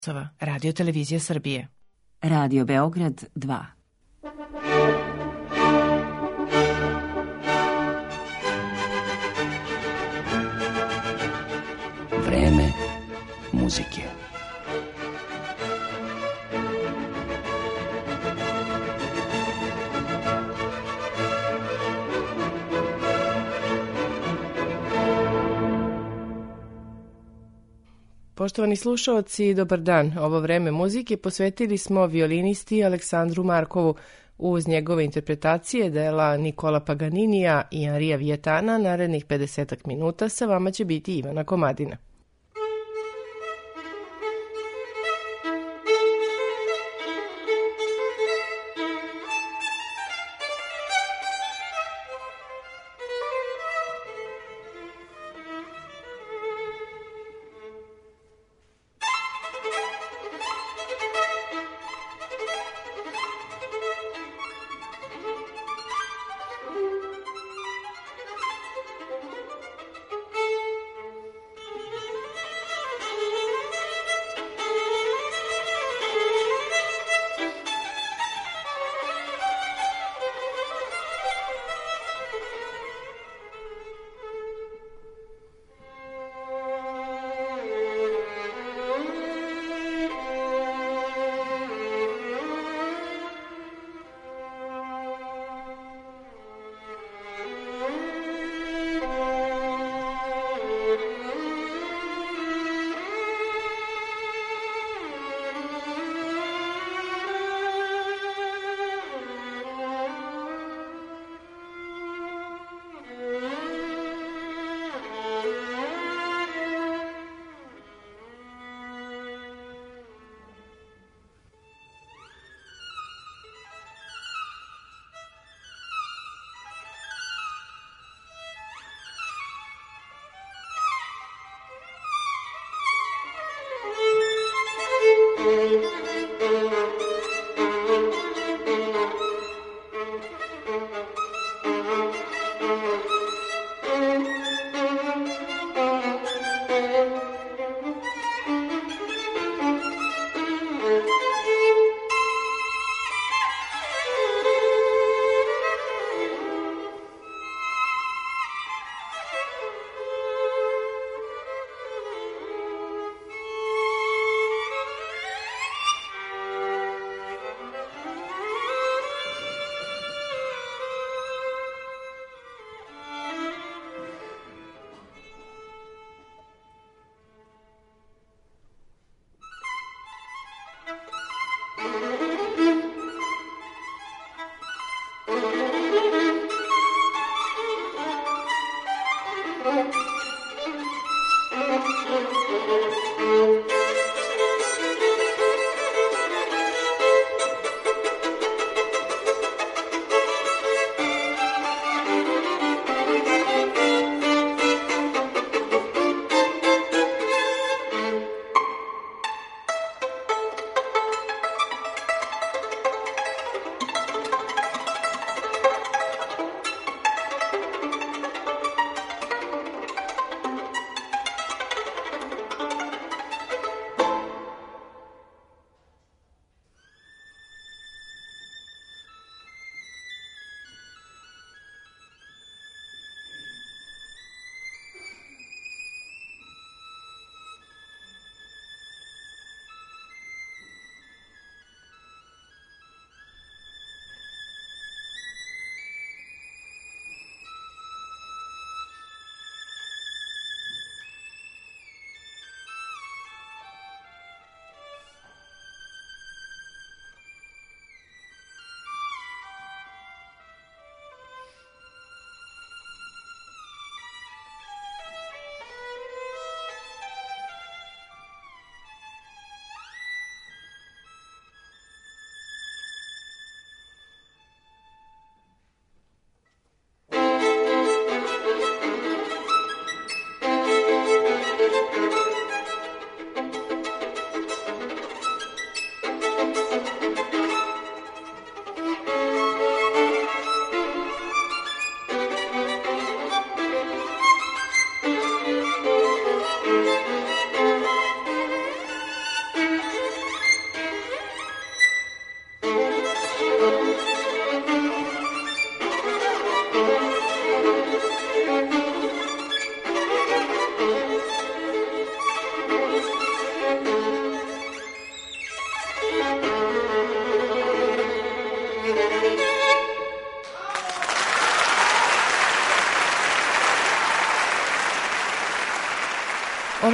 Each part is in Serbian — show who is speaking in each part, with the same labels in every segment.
Speaker 1: Radio Televizija Srbije.
Speaker 2: Radio Beograd 2.
Speaker 3: Vreme muzike.
Speaker 1: Poštovani slušaoci, dobar dan. Ovo vreme muzike posvetili smo violinisti Aleksandru Markovu. Uz njegove interpretacije dela Nikola Paganinija i Enrija Vietana narednih 50 minuta sa vama će biti Ivana Komadina.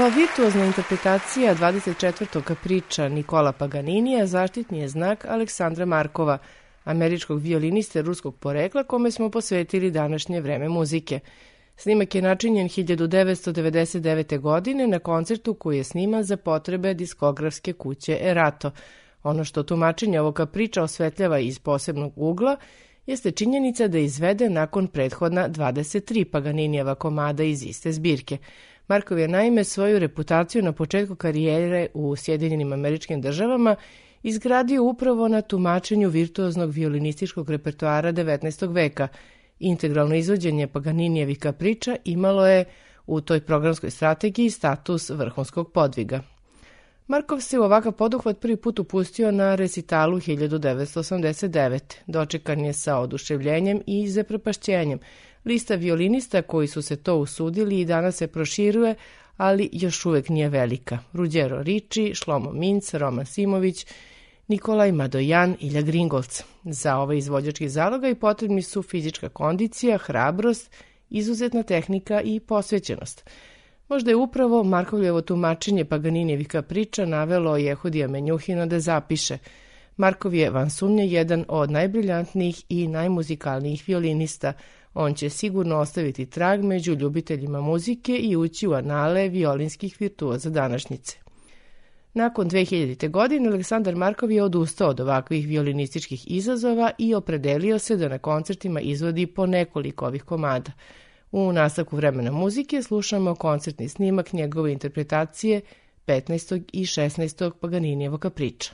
Speaker 1: Kao virtuozna interpretacija 24. kapriča Nikola Paganinija zaštitni je znak Aleksandra Markova, američkog violiniste ruskog porekla kome smo posvetili današnje vreme muzike. Snimak je načinjen 1999. godine na koncertu koji je sniman za potrebe diskografske kuće Erato. Ono što tumačenje ovog kapriča osvetljava iz posebnog ugla jeste činjenica da je izveden nakon prethodna 23 Paganinijeva komada iz iste zbirke. Markov je naime svoju reputaciju na početku karijere u Sjedinjenim Američkim Državama izgradio upravo na tumačenju virtuoznog violinističkog repertoara 19. veka. Integralno izvođenje Paganinijevih kapriča imalo je u toj programskoj strategiji status vrhunskog podviga. Markov se u ovakav poduhvat prvi put upustio na resitalu 1989. Dočekan je sa oduševljenjem i zaprepašćenjem. Lista violinista koji su se to usudili i danas se proširuje, ali još uvek nije velika. Ruđero Ricci, Šlomo Minc, Roman Simović, Nikolaj Madojan, Ilja Gringolc. Za ovaj izvođački zalogaj potrebni su fizička kondicija, hrabrost, izuzetna tehnika i posvećenost. Možda je upravo Markovljevo tumačenje Paganinijevih kapriča navelo Jehudija Menjuhina da zapiše: Markov je van sumnje jedan od najbriljantnijih i najmuzikalnijih violinista. On će sigurno ostaviti trag među ljubiteljima muzike i ući u anale violinskih virtuoza današnjice. Nakon 2000. godine Aleksandar Markov je odustao od ovakvih violinističkih izazova i opredelio se da na koncertima izvodi po nekoliko ovih komada. U nastavku vremena muzike slušamo koncertni snimak njegove interpretacije 15. i 16. Paganinijevog kapriča.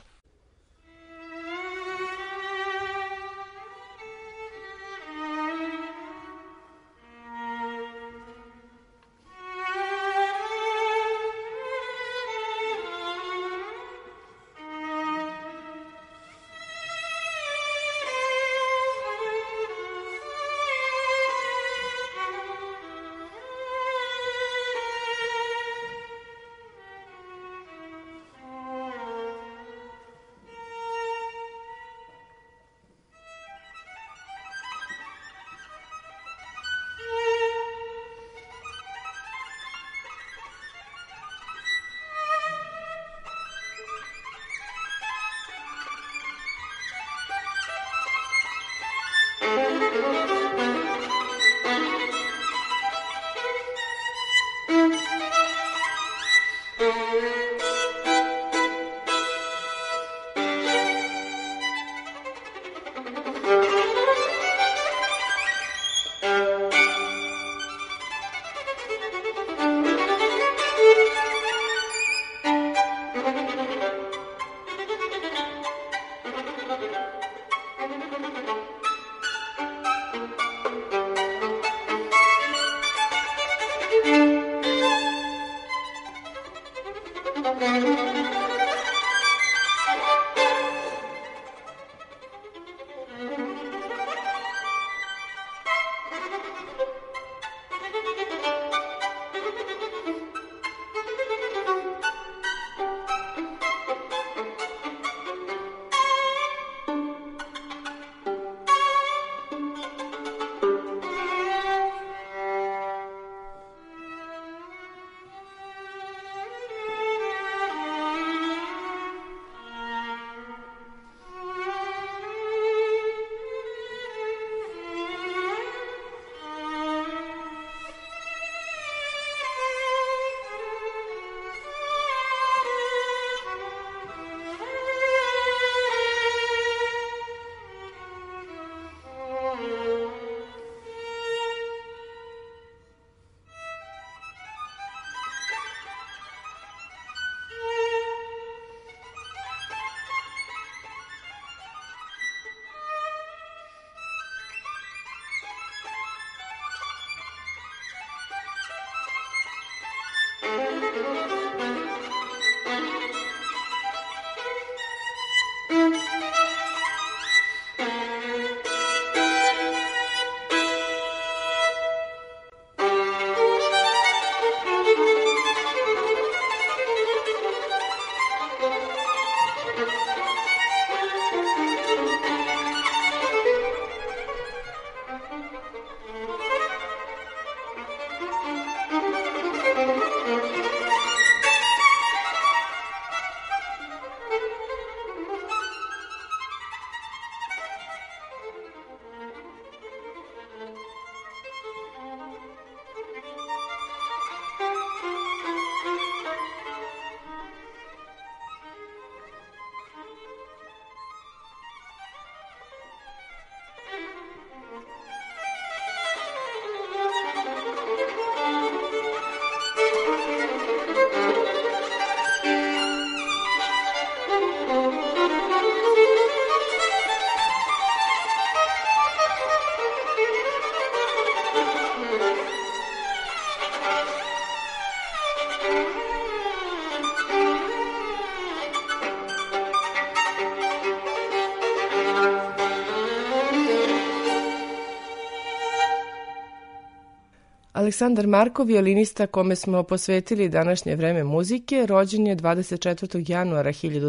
Speaker 1: Aleksandar Markov, violinista kome smo posvetili današnje vreme muzike, rođen je 24. januara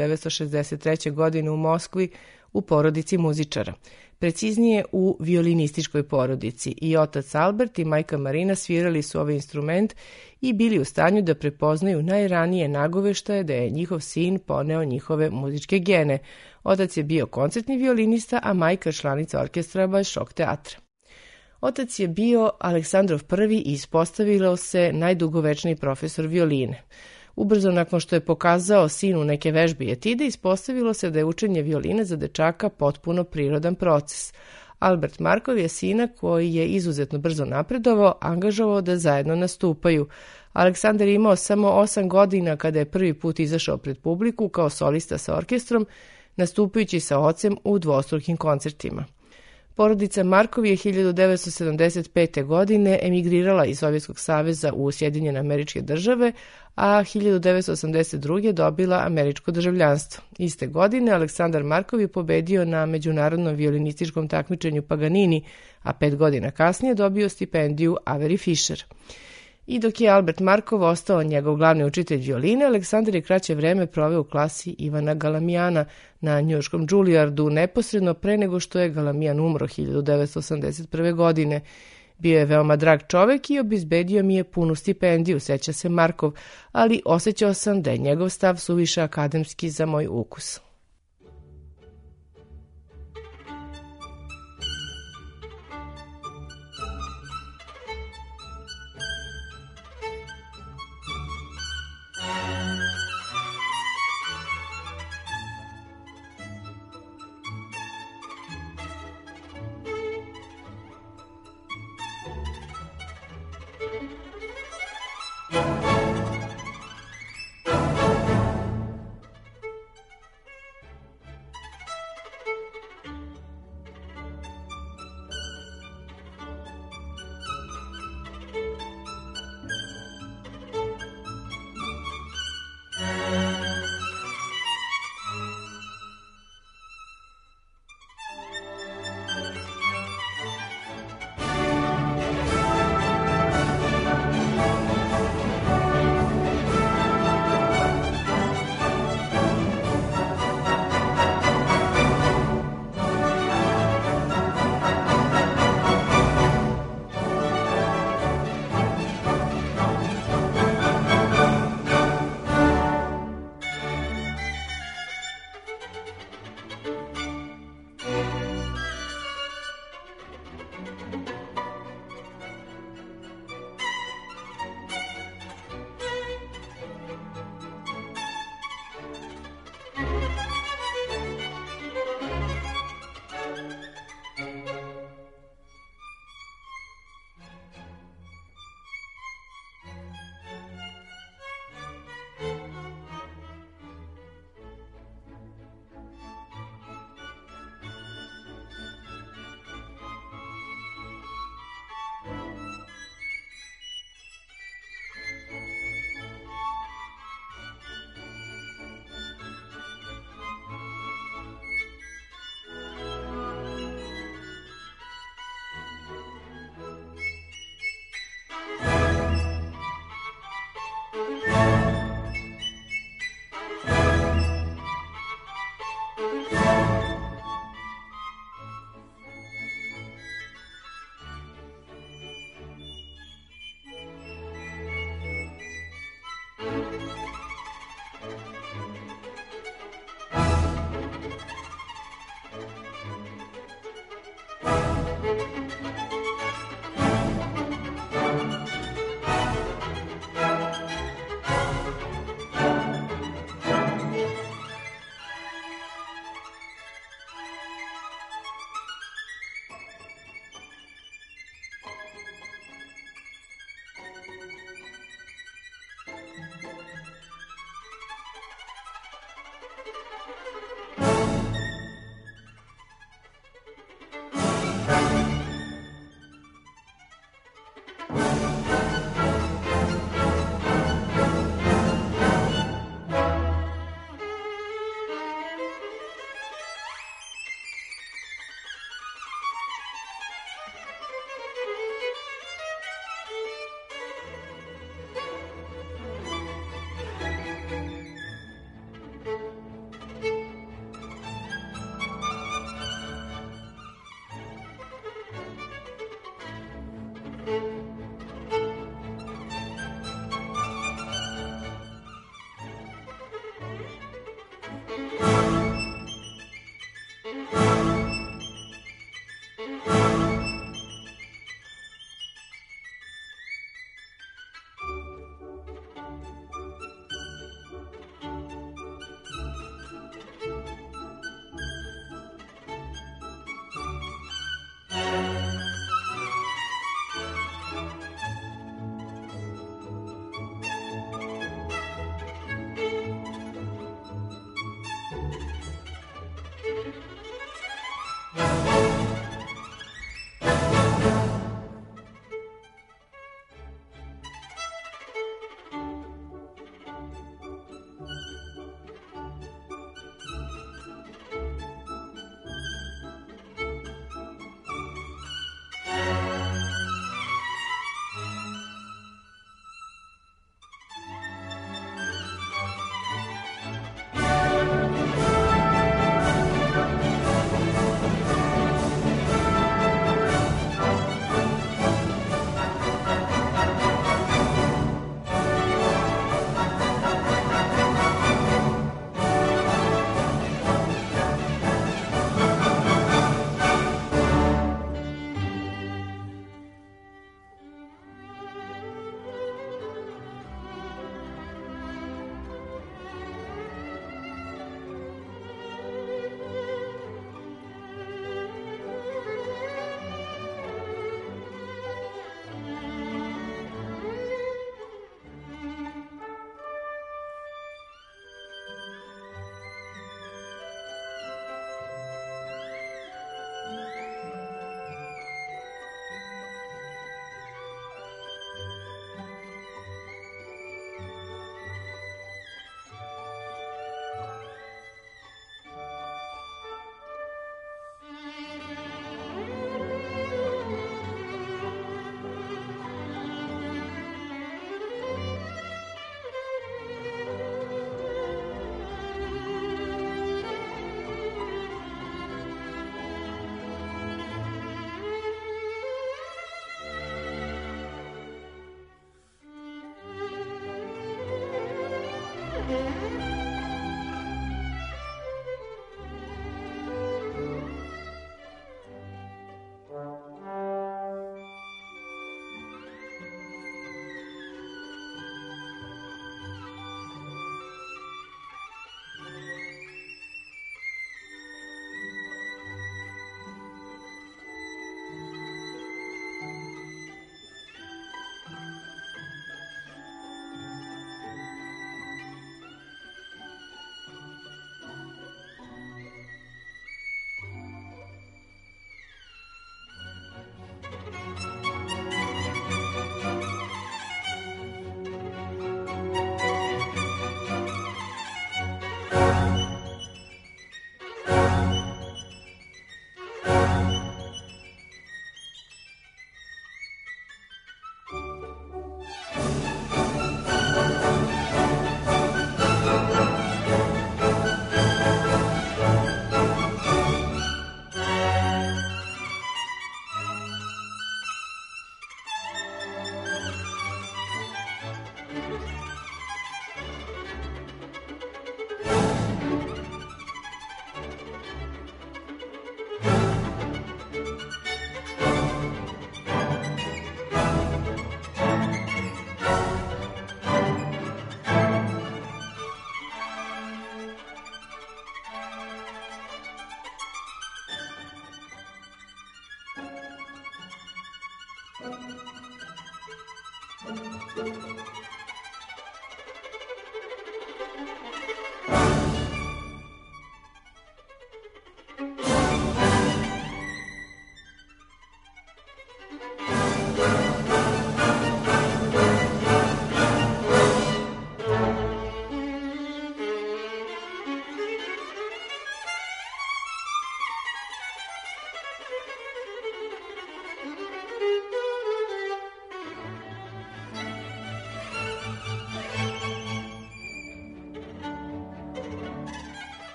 Speaker 1: 1963. godine u Moskvi u porodici muzičara. Preciznije u violinističkoj porodici. I otac Albert i majka Marina svirali su ovaj instrument i bili u stanju da prepoznaju najranije nagoveštaje da je njihov sin poneo njihove muzičke gene. Otac je bio koncertni violinista, a majka članica orkestra Bolšoj teatra. Otac je bio Aleksandrov I i ispostavilo se najdugovečniji profesor violine. Ubrzo nakon što je pokazao sinu neke vežbe i etide, ispostavilo se da je učenje violine za dečaka potpuno prirodan proces. Albert Markov je sina, koji je izuzetno brzo napredovao, angažovao da zajedno nastupaju. Aleksandar je imao samo 8 godina kada je prvi put izašao pred publiku kao solista sa orkestrom, nastupajući sa ocem u dvostrukim koncertima. Porodica Markov je 1975. godine emigrirala iz Sovjetskog saveza u Sjedinjene Američke Države, a 1982. dobila američko državljanstvo. Iste godine Aleksandar Markov je pobedio na međunarodnom violinističkom takmičenju Paganini, a 5 godina kasnije dobio stipendiju Avery Fisher. I dok je Albert Markov ostao njegov glavni učitelj violine, Aleksandar je kraće vreme proveo u klasi Ivana Galamijana na njujorškom Juilliardu neposredno pre nego što je Galamijan umro 1981. godine. Bio je veoma drag čovek i obizbedio mi je punu stipendiju, seća se Markov, ali osjećao sam da je njegov stav suviše akademski za moj ukus.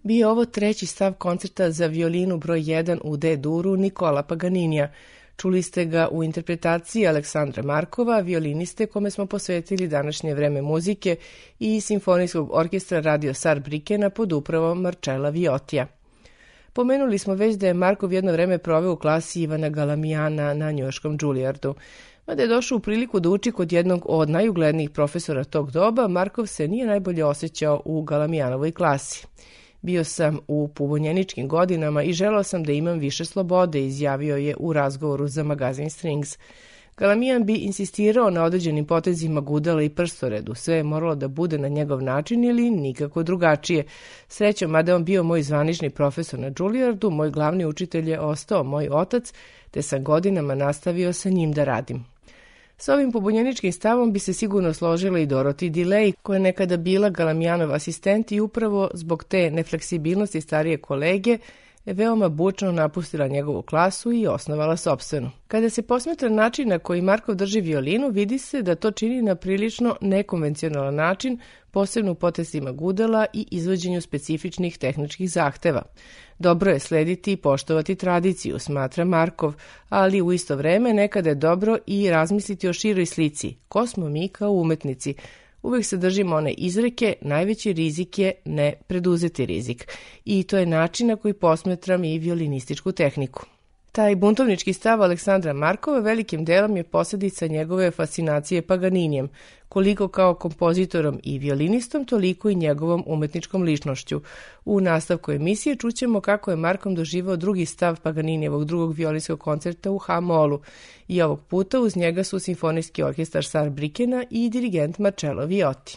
Speaker 1: bio je ovo treći stav koncerta za violinu broj 1 u D-duru Nikola Paganinija. Čuli ste ga u interpretaciji Aleksandra Markova, violiniste kome smo posvetili današnje vreme muzike i simfonijskog orkestra Radio Saarbrückena pod upravom Marcella Viotija. Pomenuli smo već da je Markov jedno vreme proveo u klasi Ivana Galamijana na njujorškom Juilliardu. Mada je došao u priliku da uči kod jednog od najuglednijih profesora tog doba, Markov se nije najbolje osjećao u Galamijanovoj klasi. Bio sam u pubonjeničkim godinama i želeo sam da imam više slobode, izjavio je u razgovoru za magazin Strings. Galamijan bi insistirao na određenim potezima gudala i prstoredu, sve je moralo da bude na njegov način ili nikako drugačije. Srećom, mada on bio moj zvanični profesor na Juilliardu, moj glavni učitelj je ostao moj otac, te sam godinama nastavio sa njim da radim. S ovim pobunjeničkim stavom bi se sigurno složila i Dorothy DeLay, koja je nekada bila Galamijanov asistent i upravo zbog te nefleksibilnosti starije kolege je veoma bučno napustila njegovu klasu i osnovala sopstvenu. Kada se posmatra način na koji Markov drži violinu, vidi se da to čini na prilično nekonvencionalan način, posebno u potezima gudala i izvođenju specifičnih tehničkih zahteva. Dobro je slediti i poštovati tradiciju, smatra Markov, ali u isto vreme nekada je dobro i razmisliti o široj slici. Ko smo mi kao umetnici? Uvek se držimo one izreke, najveći rizik je ne preduzeti rizik. I to je način na koji posmetram i violinističku tehniku. Taj buntovnički stav Aleksandra Markova velikim delom je posljedica njegove fascinacije Paganinijem, koliko kao kompozitorom i violinistom, toliko i njegovom umetničkom ličnošću. U nastavku emisije čućemo kako je Markov doživao drugi stav Paganinijevog drugog violinskog koncerta u H-molu i ovog puta uz njega su simfonijski orkestar Saarbrückena i dirigent Marcello Viotti.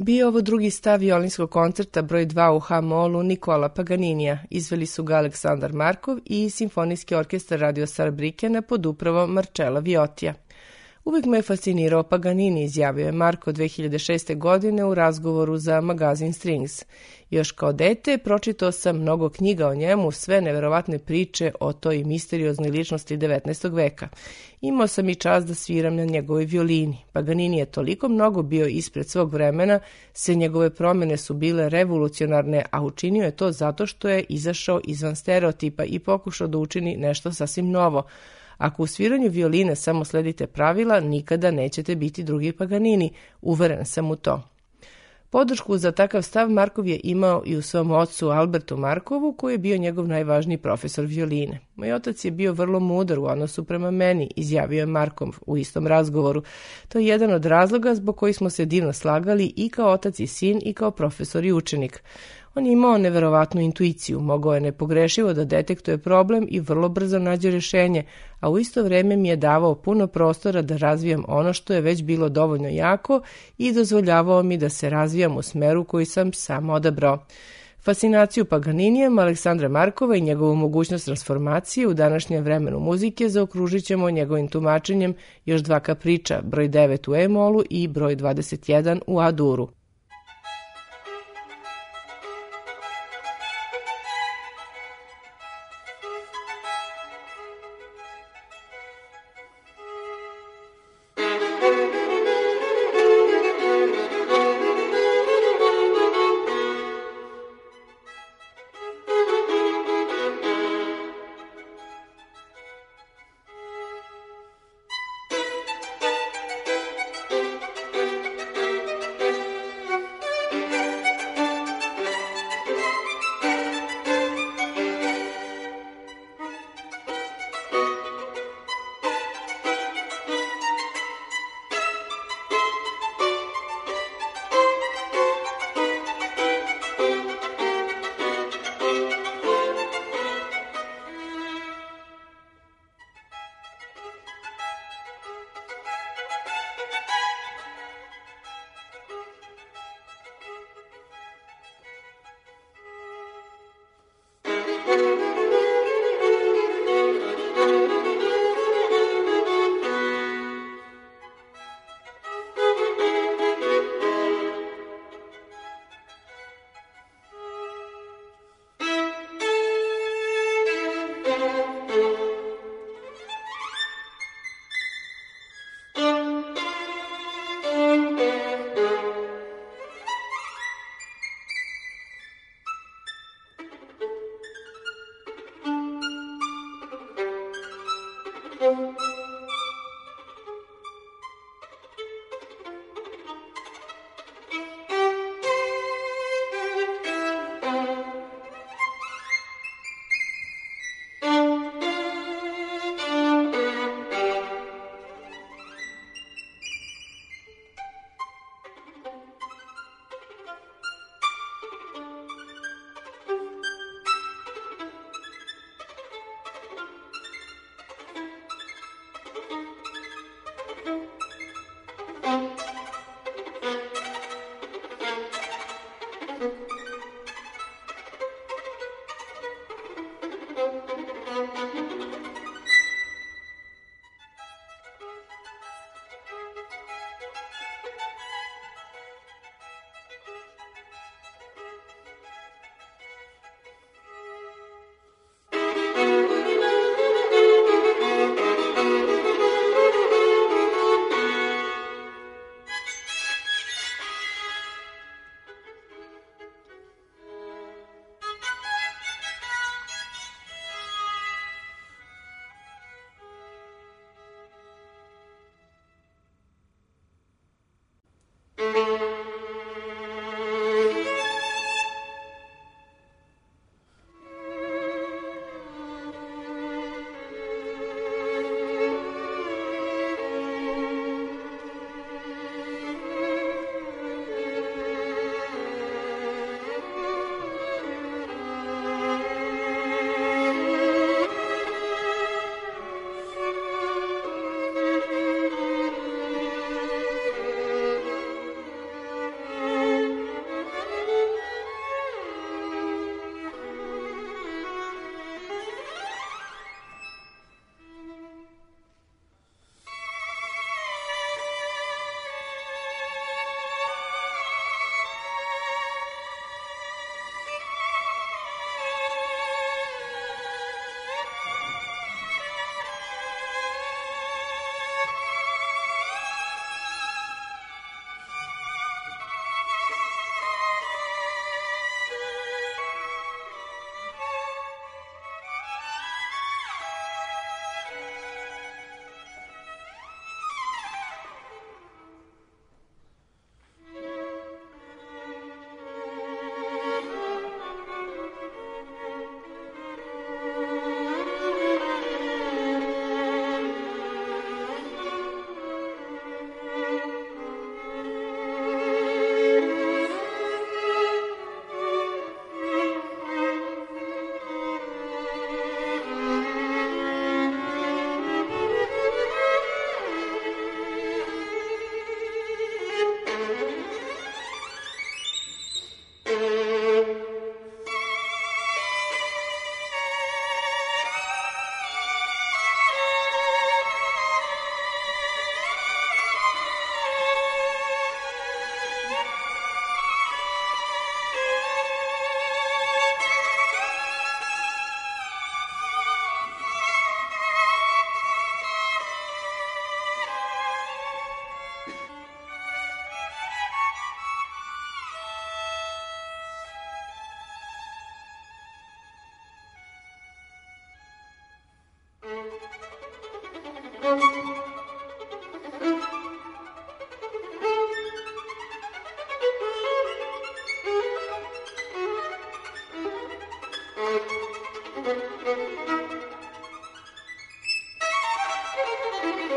Speaker 1: Bio ovo drugi stav violinskog koncerta broj 2 u H-molu Nikola Paganinija. Izveli su ga Aleksandar Markov i Simfonijski orkestar Radio Saarbrückena pod upravom Marcella Viotija. Uvijek me je fascinirao Paganini, izjavio je Marko 2006. godine u razgovoru za magazin Strings. Još kao dete pročitao sam mnogo knjiga o njemu, sve neverovatne priče o toj misterioznoj ličnosti 19. veka. Imao sam i čast da sviram na njegovoj violini. Paganini je toliko mnogo bio ispred svog vremena, sve njegove promjene su bile revolucionarne, a učinio je to zato što je izašao izvan stereotipa i pokušao da učini nešto sasvim novo. Ako u sviranju violine samo sledite pravila, nikada nećete biti drugi Paganini, uveren sam u to. Podršku za takav stav Markov je imao i u svom ocu Albertu Markovu, koji je bio njegov najvažniji profesor violine. Moj otac je bio vrlo mudar u odnosu prema meni, izjavio je Markov u istom razgovoru. To je jedan od razloga zbog kojih smo se divno slagali i kao otac i sin i kao profesor i učenik. On je imao neverovatnu intuiciju, mogao je nepogrešivo da detektuje problem i vrlo brzo nađe rješenje, a u isto vrijeme mi je davao puno prostora da razvijam ono što je već bilo dovoljno jako i dozvoljavao mi da se razvijam u smeru koji sam sam odabrao. Fascinaciju Paganinijem, Aleksandra Markova i njegovu mogućnost transformacije u današnjem vremenu muzike zaokružit ćemo njegovim tumačenjem još dva kapriča, broj 9 u E-molu i broj 21 u A-duru.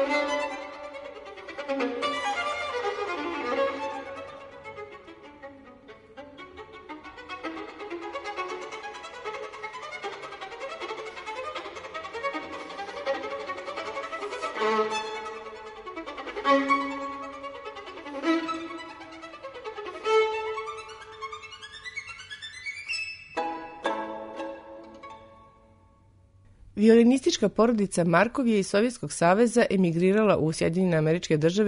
Speaker 1: Violinistička porodica Markov je iz Sovjetskog saveza emigrirala u Sjedinjene Američke Države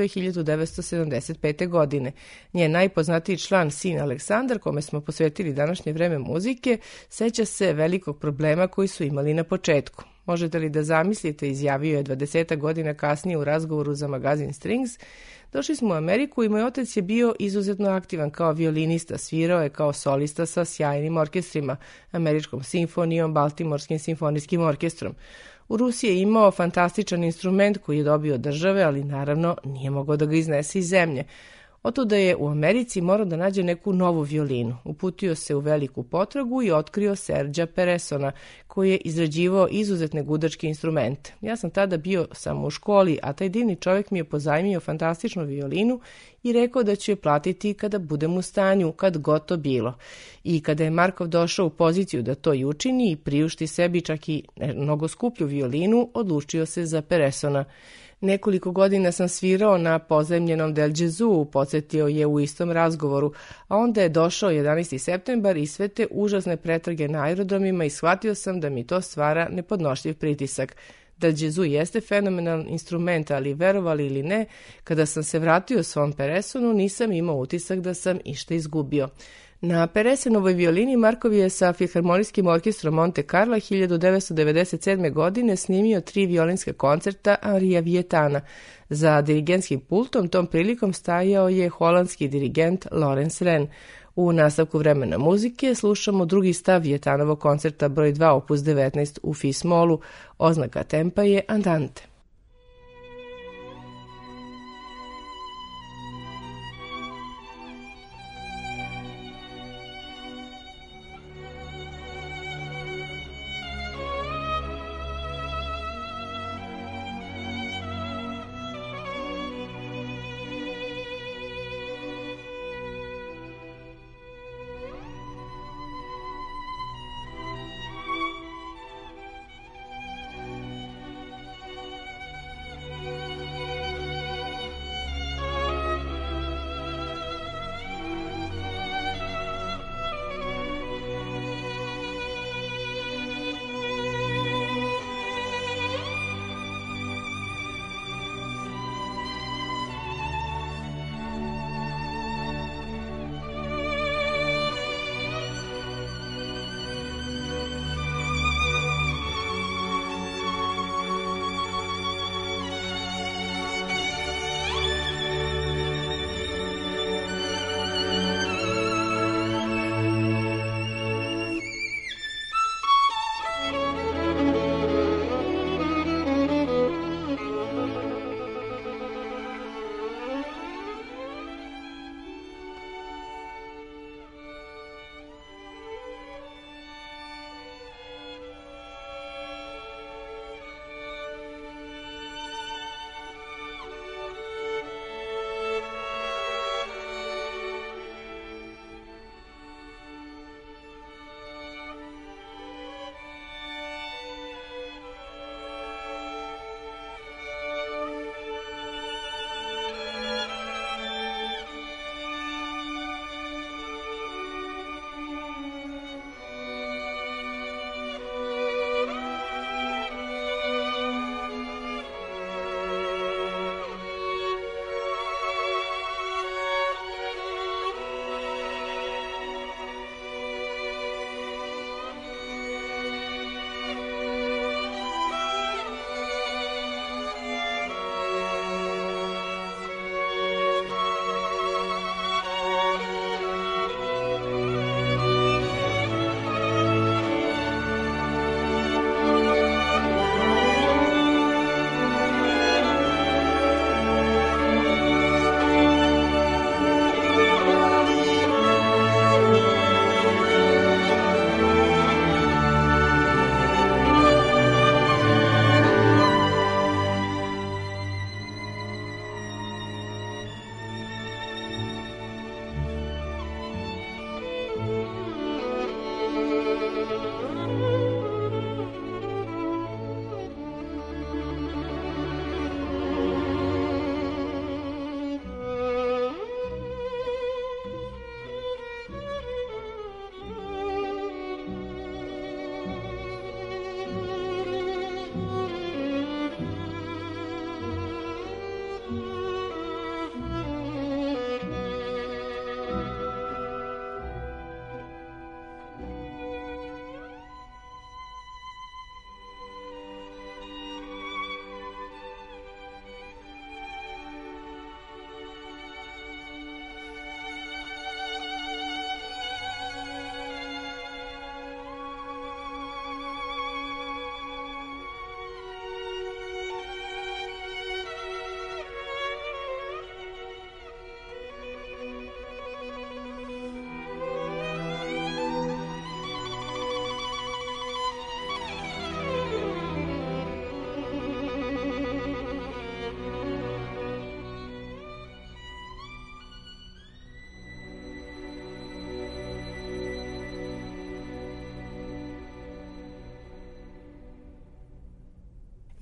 Speaker 1: 1975. godine. Njen najpoznatiji član, sin Aleksandar, kome smo posvetili današnje vreme muzike, seća se velikog problema koji su imali na početku. Možete li da zamislite, izjavio je 20 godina kasnije u razgovoru za magazin Strings, došli smo u Ameriku i moj otac je bio izuzetno aktivan kao violinista, svirao je kao solista sa sjajnim orkestrima, Američkom simfonijom, Baltimorskim simfonijskim orkestrom. U Rusiji je imao fantastičan instrument koji je dobio od države, ali naravno nije mogao da ga iznese iz zemlje. Otuda je u Americi morao da nađe neku novu violinu. Uputio se u veliku potragu i otkrio Serđa Peresona, koji je izrađivao izuzetne gudačke instrumente. Ja sam tada bio samo u školi, a taj divni čovjek mi je pozajmio fantastičnu violinu i rekao da ću je platiti kada budem u stanju, kad god to bilo. I kada je Markov došao u poziciju da to i učini i priušti sebi čak i mnogo skuplju violinu, odlučio se za Peresona. Nekoliko godina sam svirao na pozajmljenom Del Gesù, podsjetio je u istom razgovoru, a onda je došao 11. septembar i sve te užasne pretrage na aerodromima i shvatio sam da mi to stvara nepodnošljiv pritisak. Del Gesù jeste fenomenalan instrument, ali verovali ili ne, kada sam se vratio svom Peresonu nisam imao utisak da sam išta izgubio. Na Peresenovoj violini Markov je sa Filharmonijskim orkestrom Monte Carlo 1997. godine snimio 3 violinska koncerta Henria Vietana. Za dirigentskim pultom tom prilikom stajao je holandski dirigent Lorenz Ren. U nastavku vremena muzike slušamo drugi stav Vietanovog koncerta broj 2 opus 19 u Fis molu. Oznaka tempa je Andante.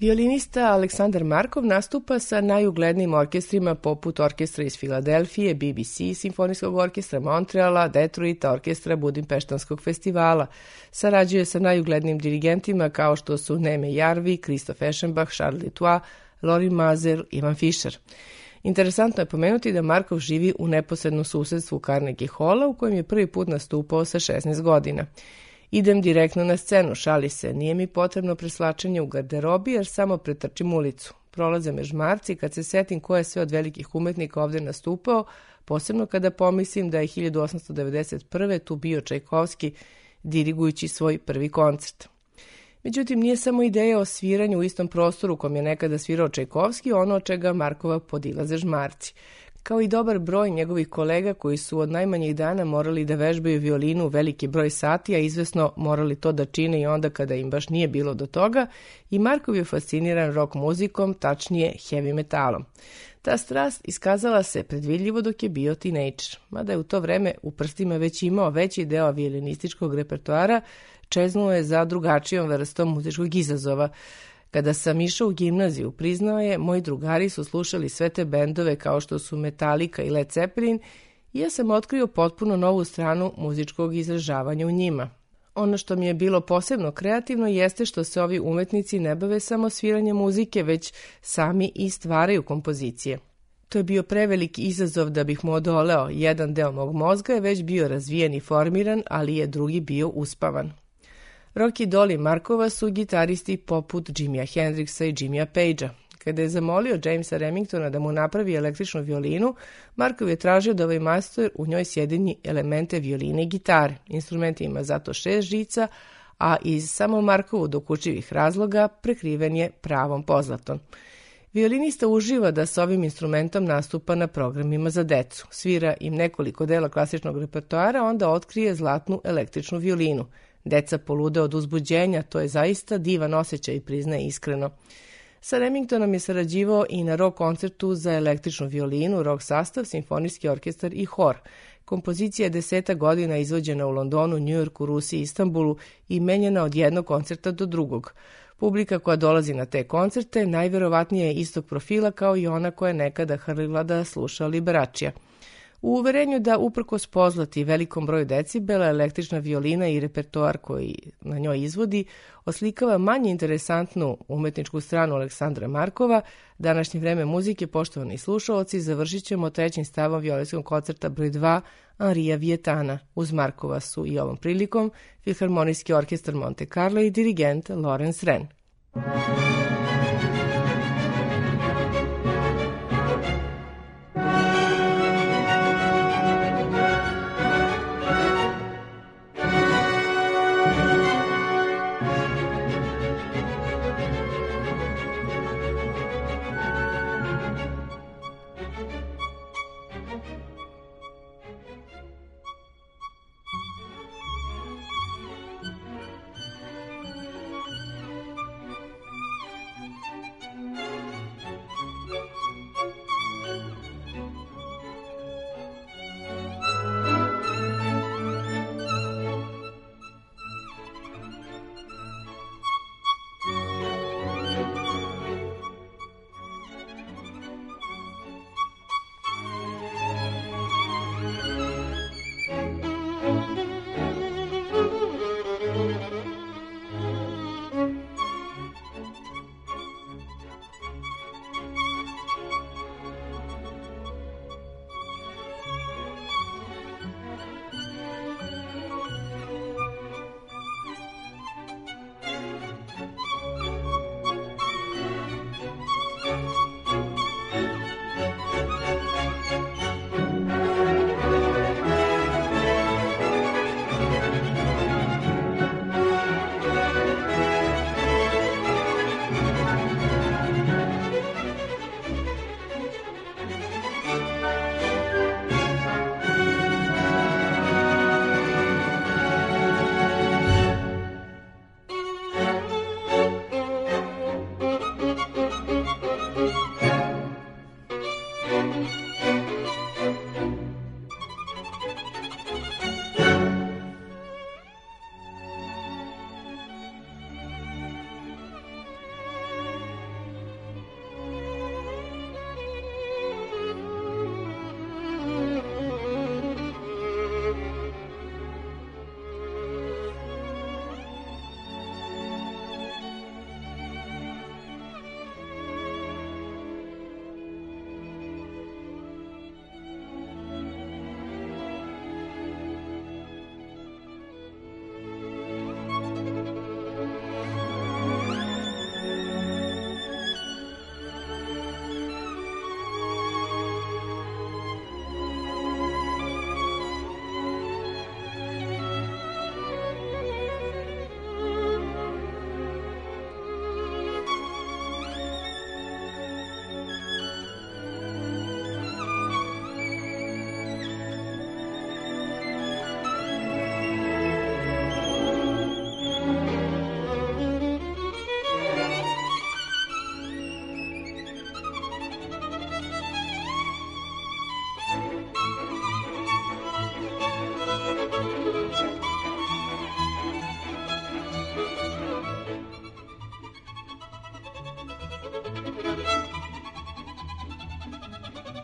Speaker 1: Violinista Aleksandar Markov nastupa sa najuglednijim orkestrima poput orkestra iz Filadelfije, BBC, Simfonijskog orkestra Montreala, Detroita, orkestra Budimpeštanskog festivala. Sarađuje sa najuglednijim dirigentima kao što su Neme Jarvi, Christoph Eschenbach, Charles Litois, Lorin Maazel, Ivan Fischer. Interesantno je pomenuti da Markov živi u neposrednom susedstvu Carnegie Halla u kojem je prvi put nastupao sa 16 godina. Idem direktno na scenu, šali se, nije mi potrebno preslačenje u garderobi jer samo pretrčim ulicu. Prolaze me žmarci kad se setim ko je sve od velikih umetnika ovde nastupao, posebno kada pomislim da je 1891. tu bio Čajkovski dirigujući svoj prvi koncert. Međutim, nije samo ideja o sviranju u istom prostoru u kom je nekada svirao Čajkovski ono od čega Markova podilaze žmarci. Kao i dobar broj njegovih kolega koji su od najmanjih dana morali da vežbaju violinu veliki broj sati, a izvesno morali to da čine i onda kada im baš nije bilo do toga, i Markov je fasciniran rock muzikom, tačnije heavy metalom. Ta strast iskazala se predvidljivo dok je bio tinejdžer, mada je u to vreme u prstima već imao veći deo violinističkog repertoara, čeznuo je za drugačijom vrstom muzičkog izazova. Kada sam išao u gimnaziju, priznao je, moji drugari su slušali sve te bendove kao što su Metallica i Led Zeppelin i ja sam otkrio potpuno novu stranu muzičkog izražavanja u njima. Ono što mi je bilo posebno kreativno jeste što se ovi umetnici ne bave samo sviranjem muzike, već sami i stvaraju kompozicije. To je bio preveliki izazov da bih mu odoleo. Jedan deo mog mozga je već bio razvijen i formiran, ali je drugi bio uspavan. Rock idoli Markova su gitaristi poput Jimija Hendrixa i Jimmya Pagea. Kada je zamolio Jamesa Remingtona da mu napravi električnu violinu, Markov je tražio da ovaj majstor u njoj sjedinji elemente violine i gitare. Instrument ima zato 6 žica, a iz samo Markovu dokučivih razloga prekriven je pravom pozlatom. Violinista uživa da sa ovim instrumentom nastupa na programima za decu. Svira im nekoliko dela klasičnog repertoara, onda otkrije zlatnu električnu violinu. Deca polude od uzbuđenja, to je zaista divan osjećaj, priznaje iskreno. Sa Remingtonom je sarađivao i na rock koncertu za električnu violinu, rock sastav, simfonijski orkestar i hor. Kompozicija je 10 godina izvođena u Londonu, Njujorku, Rusiji i Istanbulu i menjena od jednog koncerta do drugog. Publika koja dolazi na te koncerte najverovatnije je istog profila kao i ona koja je nekada hrlila da sluša Liberačija. U uverenju da uprkos pozlati i velikom broju decibela, električna violina i repertoar koji na njoj izvodi oslikava manje interesantnu umetničku stranu Aleksandra Markova, današnje vreme muzike, poštovani slušaoci, završit ćemo trećim stavom violinskog koncerta broj 2 Henria Vietana. Uz Markova su i ovom prilikom Filharmonijski orkestar Monte Carlo i dirigent Lorenz Renn.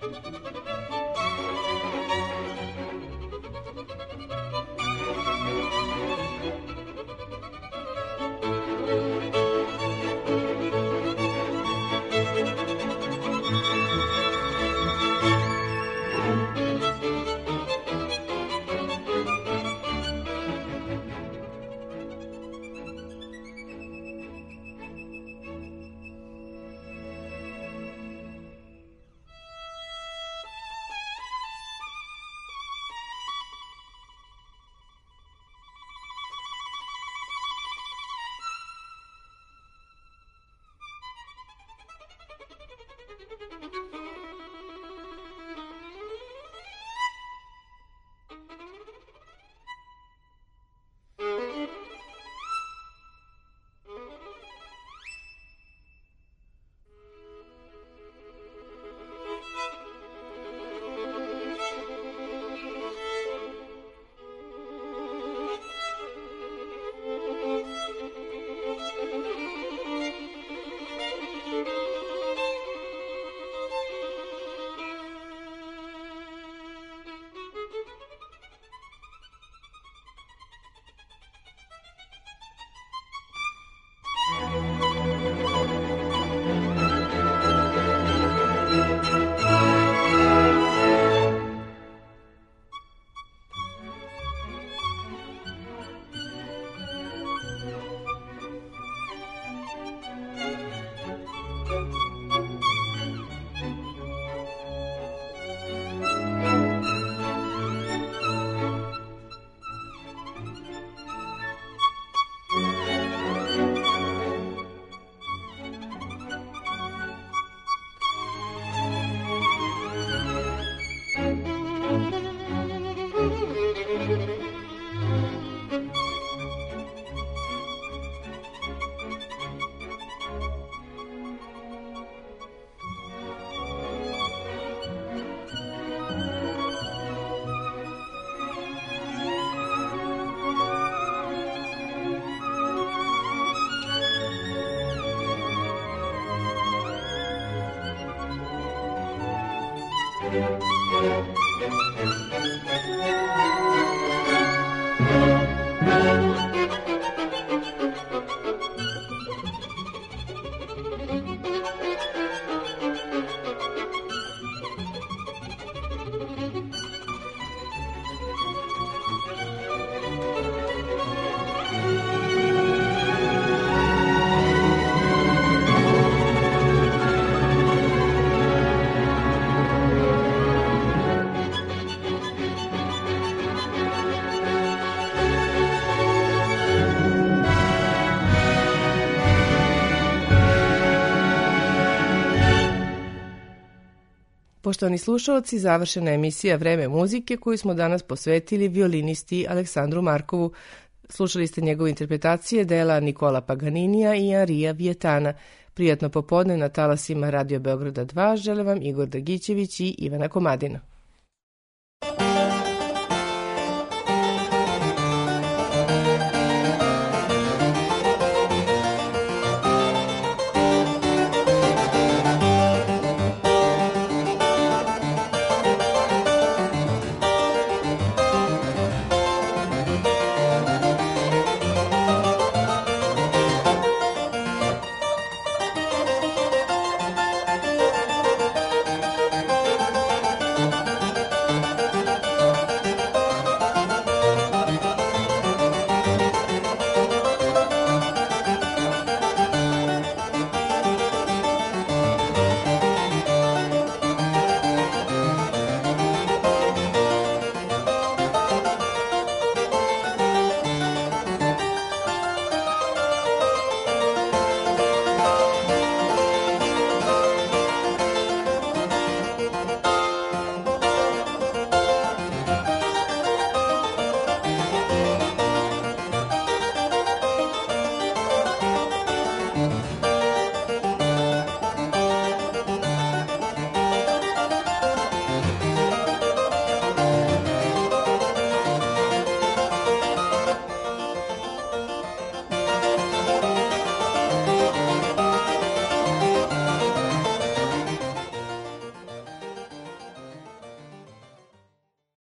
Speaker 1: Poštovani slušalci, završena emisija Vreme muzike koju smo danas posvetili violinisti Aleksandru Markovu. Slušali ste njegove interpretacije dela Nikola Paganinija i Enrija Vietana. Prijatno popodne na talasima Radio Beograda 2 žele vam Igor Dragićević i Ivana Komadina.